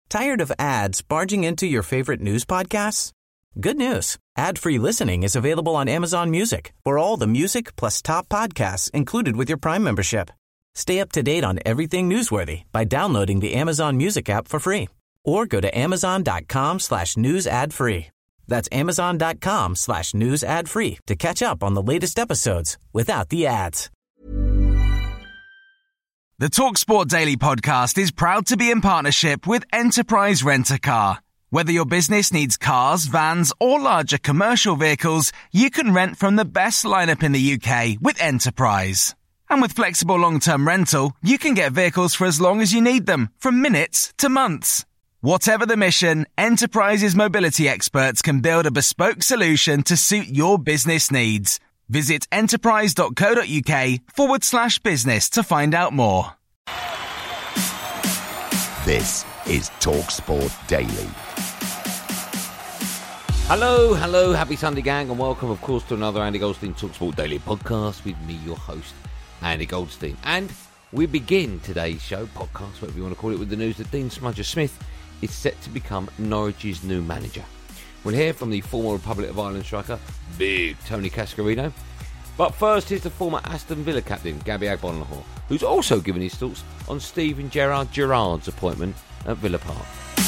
Tired of ads barging into your favorite news podcasts? Good news. Ad-free listening is available on Amazon Music for all the music plus top podcasts included with your Prime membership. Stay up to date on everything newsworthy by downloading the Amazon Music app for free or go to amazon.com/news ad free. That's amazon.com/news ad free to catch up on the latest episodes without the ads. The TalkSport Daily podcast is proud to be in partnership with Enterprise Rent-A-Car. Whether your business needs cars, vans, or larger commercial vehicles, you can rent from the best lineup in the UK with Enterprise. And with flexible long-term rental, you can get vehicles for as long as you need them, from minutes to months. Whatever the mission, Enterprise's mobility experts can build a bespoke solution to suit your business needs. Visit enterprise.co.uk/business to find out more. This is TalkSport Daily. Hello, happy Sunday gang, and welcome of course to another Andy Goldstein TalkSport Daily podcast with me, your host, Andy Goldstein. And we begin today's show, podcast, whatever you want to call it, with the news that Dean Smudger-Smith is set to become Norwich's new manager. We'll hear from the former Republic of Ireland striker, Big Tony Cascarino. But first, here's the former Aston Villa captain, Gabby Agbonlahor, who's also given his thoughts on Steven Gerrard's appointment at Villa Park.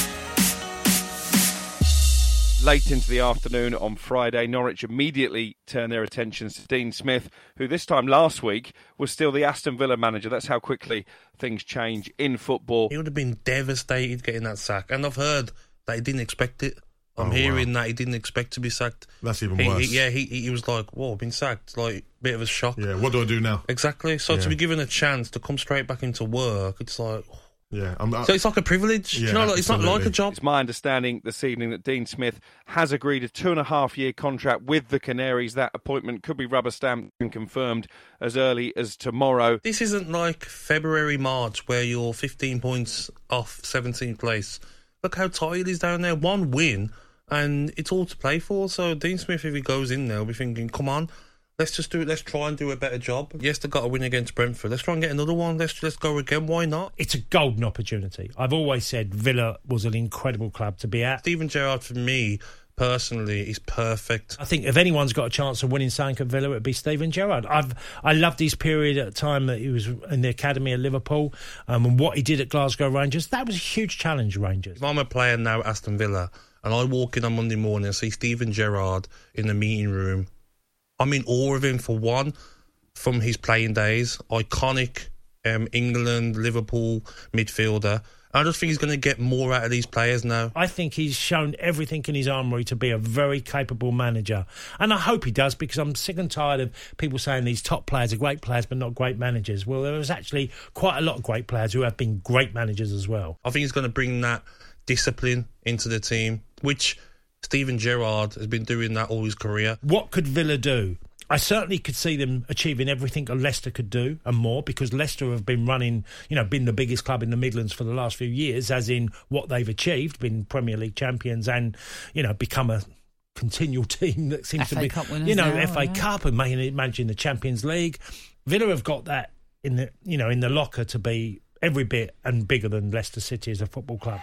Late into the afternoon on Friday, Norwich immediately turned their attentions to Dean Smith, who this time last week was still the Aston Villa manager. That's how quickly things change in football. He would have been devastated getting that sack, and I've heard that he didn't expect it. I'm hearing that he didn't expect to be sacked. That's even worse. He was like, whoa, I've been sacked. Like, bit of a shock. Yeah, what do I do now? Exactly. So to be given a chance to come straight back into work, it's like... Yeah, so it's like a privilege. Yeah, you know, it's not like a job. It's my understanding this evening that Dean Smith has agreed a 2.5-year contract with the Canaries. That appointment could be rubber stamped and confirmed as early as tomorrow. This isn't like February, March, where you're 15 points off 17th place. Look how tight he's down there. One win, and it's all to play for. So Dean Smith, if he goes in there, will be thinking, come on, let's just do it. Let's try and do a better job. Yes, they've got a win against Brentford. Let's try and get another one. Let's go again. Why not? It's a golden opportunity. I've always said Villa was an incredible club to be at. Steven Gerrard, for me, personally, is perfect. I think if anyone's got a chance of winning something at Villa, it'd be Steven Gerrard. I loved his period at the time that he was in the academy at Liverpool, and what he did at Glasgow Rangers. That was a huge challenge, Rangers. If I'm a player now at Aston Villa, and I walk in on Monday morning and see Steven Gerrard in the meeting room, I'm in awe of him, for one, from his playing days. Iconic England, Liverpool midfielder. I just think he's going to get more out of these players now. I think he's shown everything in his armoury to be a very capable manager. And I hope he does, because I'm sick and tired of people saying these top players are great players but not great managers. Well, there was actually quite a lot of great players who have been great managers as well. I think he's going to bring that discipline into the team, which... Steven Gerrard has been doing that all his career. What could Villa do? I certainly could see them achieving everything Leicester could do and more, because Leicester have been running, been the biggest club in the Midlands for the last few years, as in what they've achieved, been Premier League champions and, become a continual team that seems FA to be, Cup winners FA Cup and managing the Champions League. Villa have got that in the, in the locker to be every bit and bigger than Leicester City as a football club.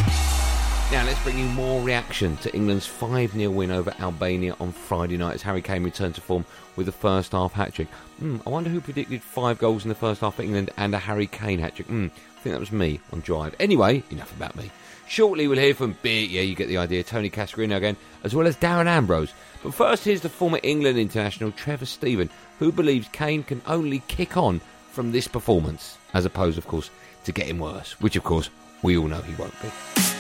Now let's bring you more reaction to England's 5-0 win over Albania on Friday night as Harry Kane returned to form with a first half hat-trick. I wonder who predicted 5 goals in the first half for England and a Harry Kane hat-trick. I think that was me on Drive. Anyway, enough about me. Shortly we'll hear from you get the idea, Tony Cascarino again, as well as Darren Ambrose. But first, here's the former England international Trevor Steven, who believes Kane can only kick on from this performance, as opposed, of course, to getting worse, which, of course, we all know he won't be.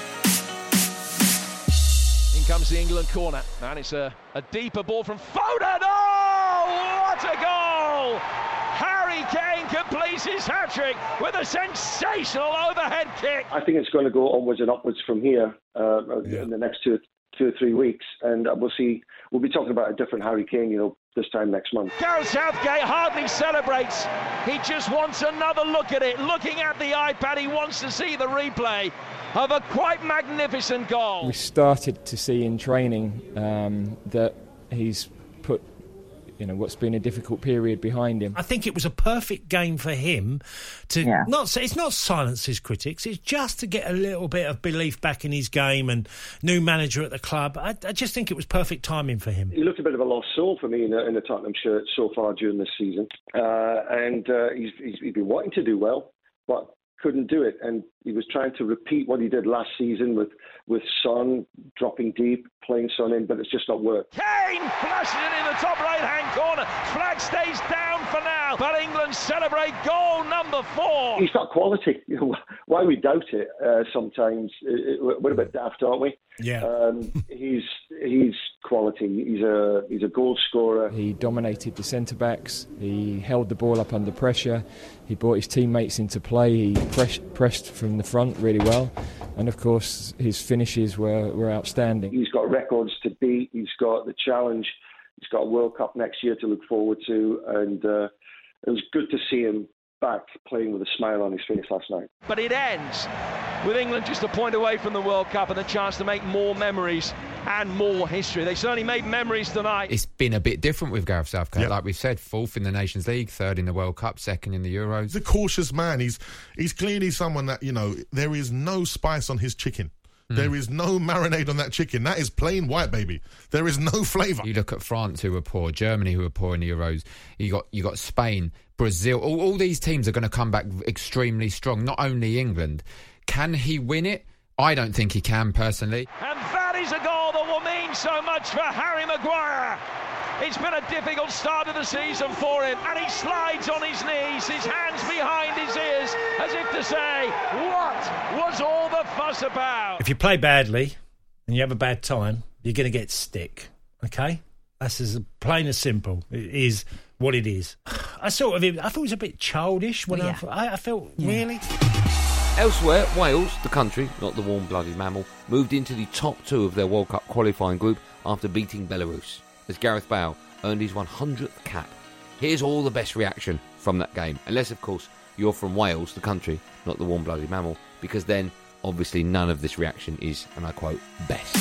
Comes the England corner, and it's a deeper ball from Foden. Oh, what a goal! Harry Kane completes his hat-trick with a sensational overhead kick. I think it's going to go onwards and upwards from here in the next two or 3 weeks, and we'll see. We'll be talking about a different Harry Kane, this time next month. Gareth Southgate hardly celebrates. He just wants another look at it. Looking at the iPad, he wants to see the replay of a quite magnificent goal. We started to see in training that he's put what's been a difficult period behind him. I think it was a perfect game for him to it's not silence his critics, it's just to get a little bit of belief back in his game, and new manager at the club. I just think it was perfect timing for him. He looked a bit of a lost soul for me in a Tottenham shirt so far during this season. He's been wanting to do well, but couldn't do it. And he was trying to repeat what he did last season with Son dropping deep, playing Son in, but it's just not worked. Kane flashes it in the top right-hand corner. Flag stays down for now, but England celebrate goal number 4. He's got quality. Why we doubt it sometimes, we're a bit daft, aren't we? Yeah. He's quality. He's a goal scorer. He dominated the centre-backs. He held the ball up under pressure. He brought his teammates into play. He pressed from the front really well. And, of course, his finishes were outstanding. He's got records to beat. He's got the challenge. He's got a World Cup next year to look forward to. And it was good to see him back playing with a smile on his face last night. But it ends with England just a point away from the World Cup and a chance to make more memories and more history. They certainly made memories tonight. It's been a bit different with Gareth Southgate. Like we said, 4th in the Nations League, 3rd in the World Cup, 2nd in the Euros. He's a cautious man. He's clearly someone that, there is no spice on his chicken. There is no marinade on that chicken. That is plain white, baby. There is no flavour. You look at France, who were poor, Germany, who were poor in the Euros. You got Spain, Brazil. All these teams are going to come back extremely strong. Not only England. Can he win it? I don't think he can, personally. And that is a goal that will mean so much for Harry Maguire. It's been a difficult start of the season for him, and he slides on his knees, his hands behind his ears, as if to say, what was all the fuss about? If you play badly and you have a bad time, you're going to get stick, okay? That's as plain as simple. It is what it is. I thought it was a bit childish when I felt, really? Elsewhere, Wales, the country, not the warm-blooded mammal, moved into the top 2 of their World Cup qualifying group after beating Belarus, as Gareth Bale earned his 100th cap. Here's all the best reaction from that game. Unless, of course, you're from Wales, the country, not the warm-blooded mammal, because then, obviously, none of this reaction is, and I quote, best.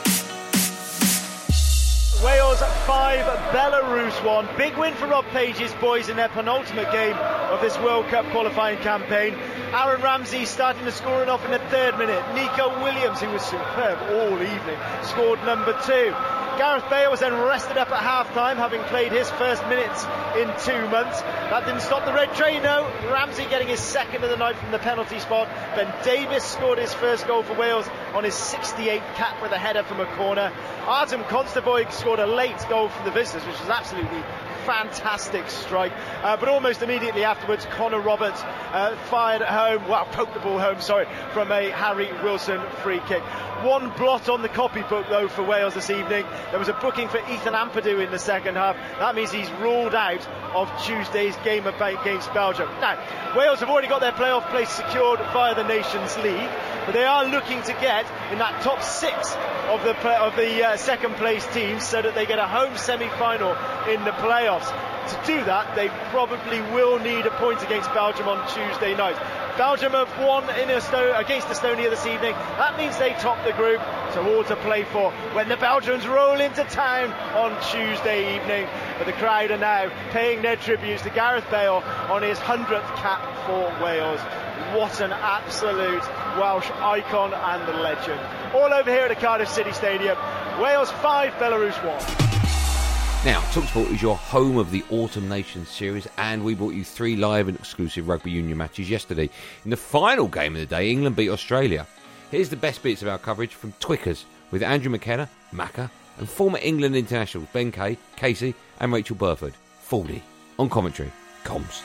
Wales 5, Belarus 1. Big win for Rob Page's boys in their penultimate game of this World Cup qualifying campaign. Aaron Ramsey starting to score it off in the 3rd minute. Nico Williams, who was superb all evening, scored number 2. Gareth Bale was then rested up at half-time, having played his first minutes in 2 months. That didn't stop the red train, though. Ramsey getting his 2nd of the night from the penalty spot. Ben Davies scored his first goal for Wales on his 68th cap with a header from a corner. Artem Konstavoy scored a late goal for the visitors, which was absolutely fantastic strike. But almost immediately afterwards, Connor Roberts fired at home, poked the ball home, from a Harry Wilson free kick. One blot on the copybook, though, for Wales this evening. There was a booking for Ethan Ampadu in the second half. That means he's ruled out of Tuesday's game against Belgium. Now, Wales have already got their playoff place secured via the Nations League, but they are looking to get in that top 6 of the second place teams so that they get a home semi-final in the playoffs. To do that, they probably will need a point against Belgium on Tuesday night. Belgium have won against Estonia this evening. That means they top the group, so all to play for when the Belgians roll into town on Tuesday evening. But the crowd are now paying their tributes to Gareth Bale on his 100th cap for Wales. What an absolute Welsh icon and the legend. All over here at the Cardiff City Stadium. Wales 5, Belarus 1. Now, TalkSport is your home of the Autumn Nations series, and we brought you 3 live and exclusive rugby union matches yesterday. In the final game of the day, England beat Australia. Here's the best bits of our coverage from Twickers with Andrew McKenna, Macca, and former England internationals Ben Kay, Casey and Rachel Burford. 40 on commentary. Comms.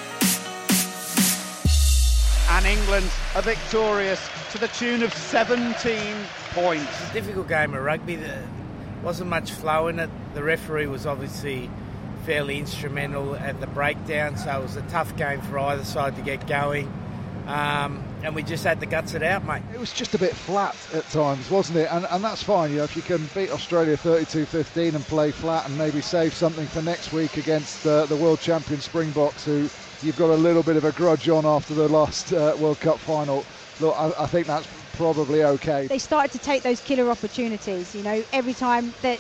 And England are victorious to the tune of 17 points. Difficult game of rugby. There wasn't much flow in it. The referee was obviously fairly instrumental at the breakdown, so it was a tough game for either side to get going. And we just had to guts it out, mate. It was just a bit flat at times, wasn't it? And that's fine, if you can beat Australia 32-15 and play flat and maybe save something for next week against the world champion Springboks, who you've got a little bit of a grudge on after the last World Cup final. Look, I think that's probably okay. They started to take those killer opportunities, every time that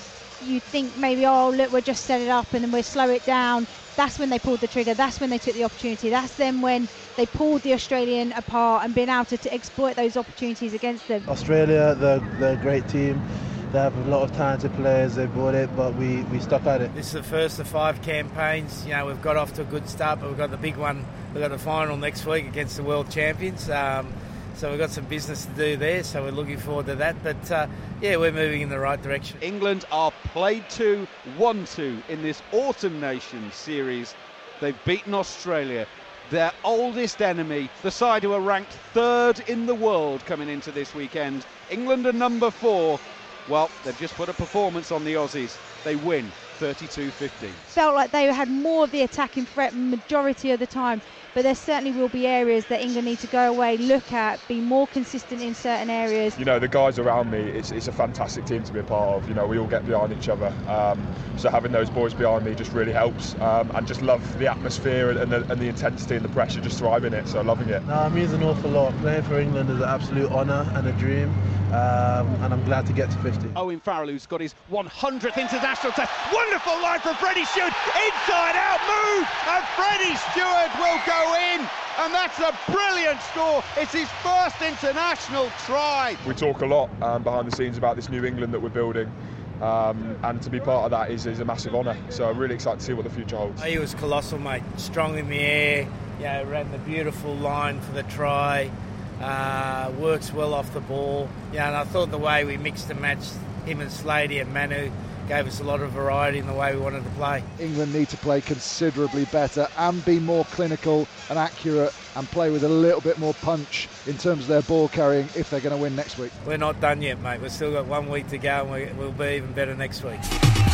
you think maybe, oh, look, we'll just set it up and then we'll slow it down. That's when they pulled the trigger. That's when they took the opportunity. That's then when they pulled the Australian apart and been able to exploit those opportunities against them. Australia, they're a great team. They have a lot of talented players. They brought it, but we stuck at it. This is the first of 5 campaigns. You know, we've got off to a good start, but we've got the big one. We've got the final next week against the world champions. So we've got some business to do there, so we're looking forward to that. But, yeah, we're moving in the right direction. England are played to, won to in this Autumn Nations series. They've beaten Australia, their oldest enemy, the side who are ranked 3rd in the world coming into this weekend. England are number 4. Well, they've just put a performance on the Aussies. They win 32-15. Felt like they had more of the attacking threat majority of the time, but there certainly will be areas that England need to go away, look at, be more consistent in certain areas. You know, the guys around me, it's a fantastic team to be a part of. You know, we all get behind each other. So having those boys behind me just really helps. And just love the atmosphere and the intensity and the pressure, just thriving it. So loving it. No, it means an awful lot. Playing for England is an absolute honour and a dream. And I'm glad to get to 50. Owen Farrell, who's got his 100th international test. Wonderful line from Freddie Stewart. Inside out move, and Freddie Stewart will go in. And that's a brilliant score. It's his first international try. We talk a lot behind the scenes about this new England that we're building. And to be part of that is a massive honour. So I'm really excited to see what the future holds. He was colossal, mate. Strong in the air. Yeah, ran the beautiful line for the try. Works well off the ball. Yeah, and I thought the way we mixed and matched him and Slady and Manu gave us a lot of variety in the way we wanted to play. England need to play considerably better and be more clinical and accurate and play with a little bit more punch in terms of their ball carrying if they're going to win next week. We're not done yet, mate. We've still got 1 week to go and we'll be even better next week.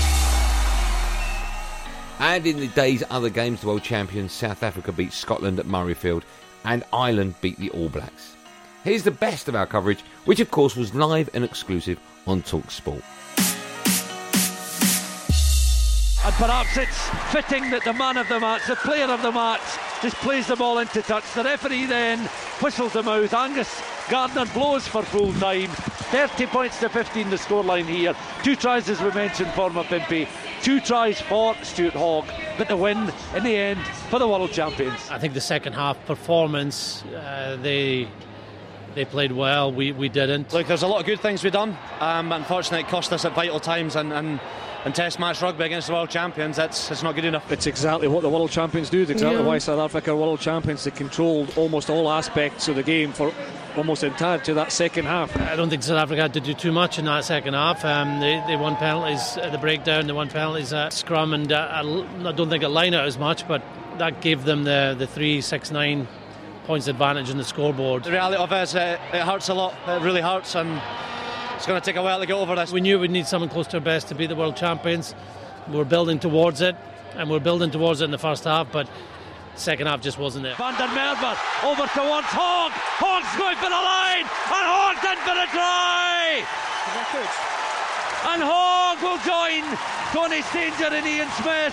And in the day's other games, the world champions South Africa beat Scotland at Murrayfield and Ireland beat the All Blacks. Here's the best of our coverage, which of course was live and exclusive on TalkSport. And perhaps it's fitting that the man of the match, the player of the match, just plays the ball into touch. The referee then whistles them out. Angus Gardner blows for full time. 30 points to 15 the scoreline here. 2 tries, as we mentioned, for Mapimpi. 2 tries for Stuart Hogg. But the win in the end for the world champions. I think the second half performance, they played well. We didn't. Look, there's a lot of good things we've done. Unfortunately, it cost us at vital times and Test match rugby against the world champions. It's not good enough. It's exactly what the world champions do. It's exactly why South Africa are world champions. They controlled almost all aspects of the game for almost the entirety of that second half. I don't think South Africa had to do too much in that second half. They won penalties at the breakdown. They won penalties at scrum, and I don't think at line out as much, but that gave them the 3, 6, 9 points advantage in the scoreboard. The reality of it is it hurts a lot. It really hurts, and it's going to take a while to get over this. We knew we'd need someone close to our best to beat the world champions. We're building towards it, and we're building towards it in the first half, but second half just wasn't there. Van der Merwe over towards Hogg. Hogg's going for the line, and Hogg's in for the try. And Hogg will join Tony Stanger and Ian Smith.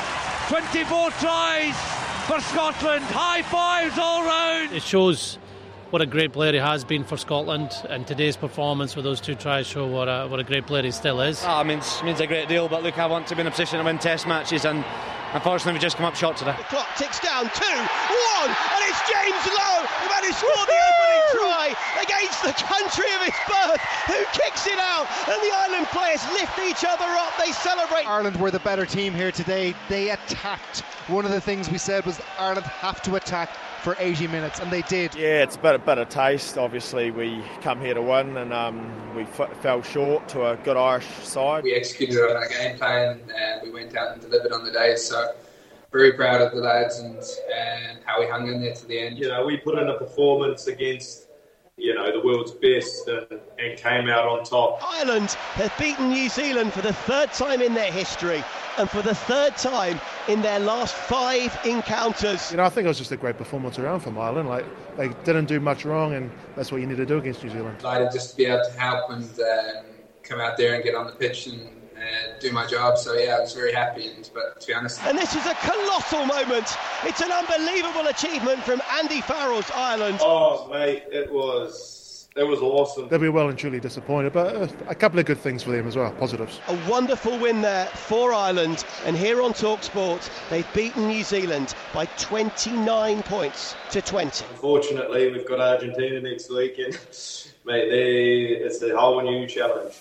24 tries for Scotland. High fives all round. It shows what a great player he has been for Scotland, and today's performance with those 2 tries show what a great player he still is. It means a great deal, but look, I want to be in a position to win Test matches, and unfortunately we just come up short today. The clock ticks down, 2, 1, and it's James Lowe who managed to score the opening try against the country of his birth, who kicks it out, and the Ireland players lift each other up, they celebrate. Ireland were the better team here today. They attacked. One of the things we said was Ireland have to attack for 80 minutes, and they did. Yeah, it's a bit of taste. Obviously, we come here to win, and we fell short to a good Irish side. We executed on our game plan, and we went out and delivered on the day. So, very proud of the lads and how we hung in there to the end. You know, we put in a performance against, the world's best and came out on top. Ireland have beaten New Zealand for the 3rd time in their history, and for the 3rd time in their last 5 encounters. I think it was just a great performance around from Ireland. Like, they didn't do much wrong, and that's what you need to do against New Zealand. Excited just to be able to help and come out there and get on the pitch and do my job. So yeah, I was very happy. But to be honest, and this was a colossal moment. It's an unbelievable achievement from Andy Farrell's Ireland. Oh mate, it was It was awesome. They'll be well and truly disappointed, but a couple of good things for them as well, positives. A wonderful win there for Ireland, and here on TalkSport, they've beaten New Zealand by 29 points to 20. Unfortunately, we've got Argentina next week, and mate, it's a whole new challenge.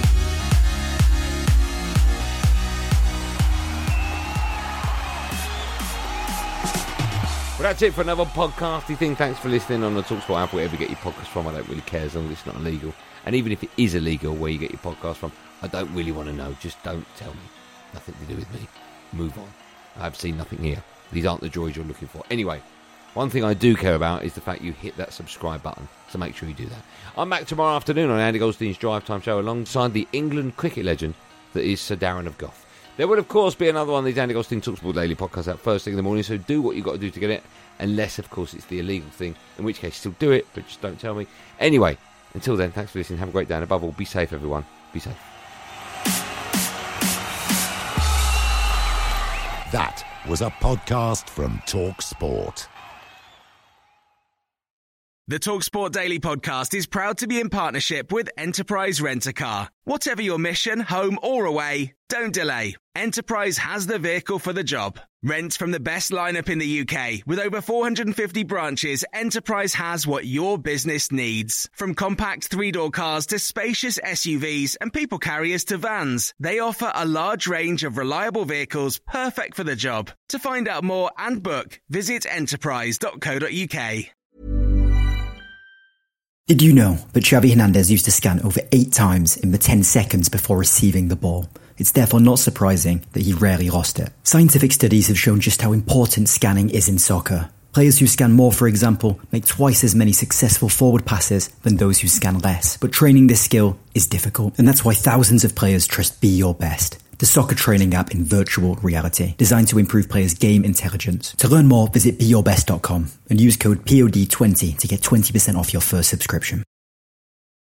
Well, that's it for another podcasty thing. Thanks for listening on the TalkSport app, wherever you get your podcast from. I don't really care as long as it's not illegal. And even if it is illegal where you get your podcast from, I don't really want to know. Just don't tell me. Nothing to do with me. Move on. I've seen nothing here. These aren't the joys you're looking for. Anyway, one thing I do care about is the fact you hit that subscribe button. So make sure you do that. I'm back tomorrow afternoon on Andy Goldstein's Drive Time Show alongside the England cricket legend that is Sir Darren of Gough. There will, of course, be another one of these Andy Goldstein TalkSport Daily podcasts out first thing in the morning, so do what you've got to do to get it, unless, of course, it's the illegal thing, in which case still do it, but just don't tell me. Anyway, until then, thanks for listening. Have a great day, and above all, be safe, everyone. Be safe. That was a podcast from TalkSport. The TalkSport Daily Podcast is proud to be in partnership with Enterprise Rent-A-Car. Whatever your mission, home or away, don't delay. Enterprise has the vehicle for the job. Rent from the best lineup in the UK. With over 450 branches, Enterprise has what your business needs. From compact 3-door cars to spacious SUVs and people carriers to vans, they offer a large range of reliable vehicles perfect for the job. To find out more and book, visit enterprise.co.uk. Did you know that Xavi Hernandez used to scan over 8 times in the 10 seconds before receiving the ball? It's therefore not surprising that he rarely lost it. Scientific studies have shown just how important scanning is in soccer. Players who scan more, for example, make twice as many successful forward passes than those who scan less. But training this skill is difficult, and that's why thousands of players trust Be Your Best, the soccer training app in virtual reality, designed to improve players' game intelligence. To learn more, visit BeYourBest.com and use code POD20 to get 20% off your first subscription.